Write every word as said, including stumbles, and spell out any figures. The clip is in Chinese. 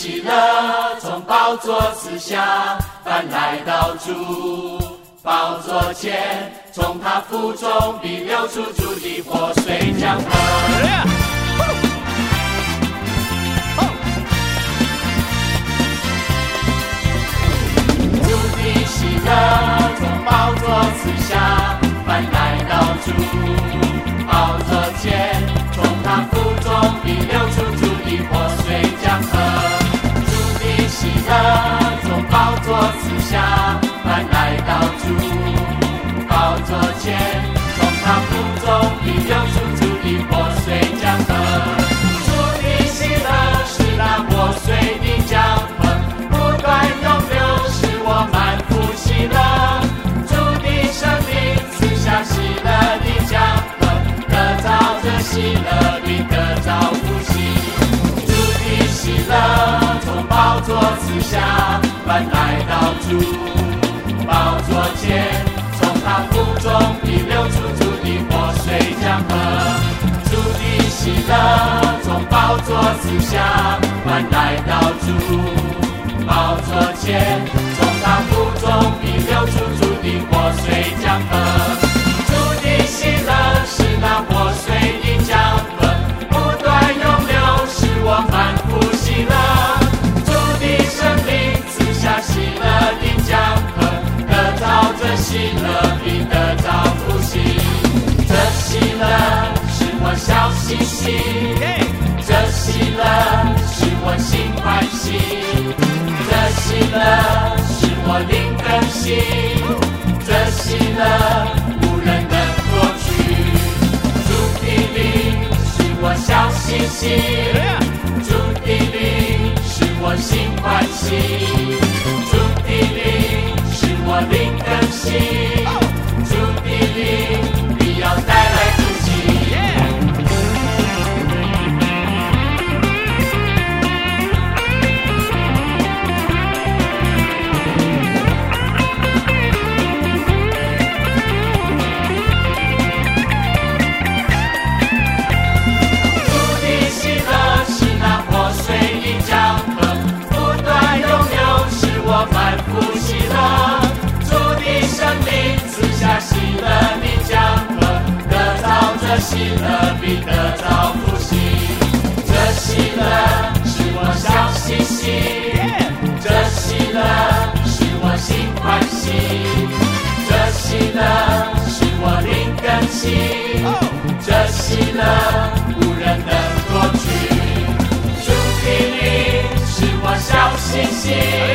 喜乐从宝座赐下，凡来到主宝座前，从他腹中必流出主的活水江河。主的喜乐从宝座赐下，凡来到主宝座前，从他腹中必流出主的活水江河。主的喜乐从宝座赐下，凡来到主宝座前，从他腹中必流出主的活水江河。主的喜乐是那活水的江河，不断涌流，使我满腹喜乐。主的生命赐下喜乐的江河，得着这喜乐并得着福气。主的喜乐从宝座赐下，凡来到主宝座前，从他腹中必流出主的活水江河。主的喜乐从宝座赐下，凡来到主宝座前，从他腹中必流出主的活水江河。主的喜乐是那活水的江河，不断涌流，使我满腹喜乐。主的生命赐下喜乐的江河，得着这喜乐并得着福气。这喜乐使我笑嘻嘻，这喜乐使我心欢喜，这喜乐使我灵更新，这喜乐无人能夺去。主的灵使我笑嘻嘻，主的灵使我心欢喜，主的灵使我灵更新，主的灵必要带来福气。满腹喜乐，主的生命赐下喜乐的江河，得着这喜乐必得着福气。这喜乐使我笑嘻嘻，这喜乐使我心欢喜，这喜乐使我灵更新，这喜乐无人能夺去。主的灵使我笑嘻嘻，